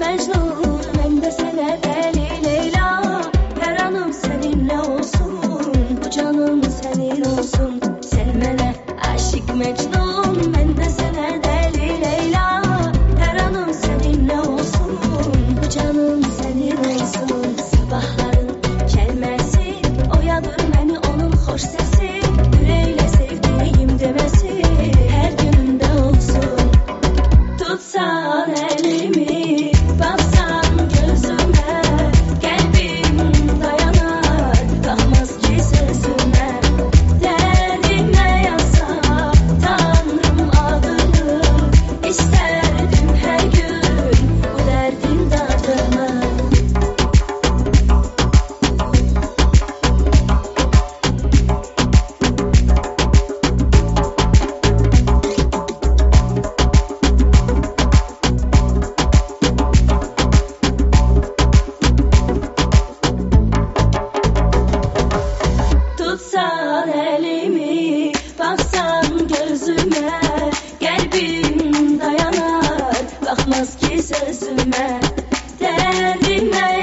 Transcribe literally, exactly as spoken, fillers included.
Mecnun, ben de sana deli Leyla. Her anım seninle olsun, bu canım senin olsun. Sen bana aşık Mecnun, ben de sana deli Leyla. Her anım seninle olsun, bu canım senin olsun. Sabahların gelmesi, oyadır beni onun hoş sesi. Yüreğiyle sevdiğim demesi, her günümde olsun. Tutsan elimi, baksan gözüme, kalbim dayanar, bakmaz ki sözüme. Derdime yazsa Tanrım adını, isterdim her gün bu derdin tadını. Tutsan elimi, baksan gözüme, kalbim dayanar, bakmaz ki sözüme. Derdime